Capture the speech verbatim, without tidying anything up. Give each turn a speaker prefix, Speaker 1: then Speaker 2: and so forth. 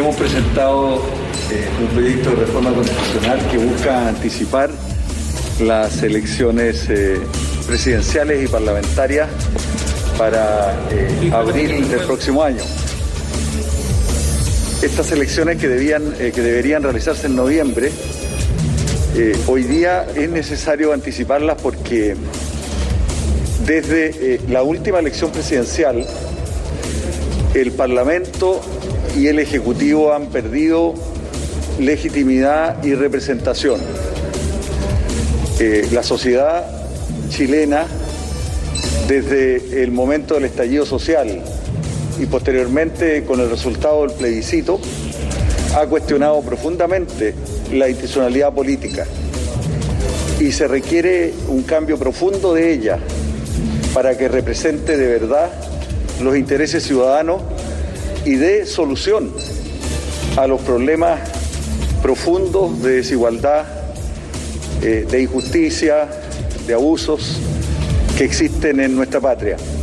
Speaker 1: hemos presentado eh, un proyecto de reforma constitucional que busca anticipar las elecciones eh, presidenciales y parlamentarias para eh, abril del próximo año. Estas elecciones que, debían, eh, que deberían realizarse en noviembre, eh, hoy día es necesario anticiparlas porque desde eh, la última elección presidencial, el Parlamento y el Ejecutivo han perdido legitimidad y representación. Eh, la sociedad chilena, desde el momento del estallido social y posteriormente con el resultado del plebiscito, ha cuestionado profundamente la institucionalidad política y se requiere un cambio profundo de ella para que represente de verdad los intereses ciudadanos y dé solución a los problemas profundos de desigualdad, eh, de injusticia, de abusos que existen en nuestra patria.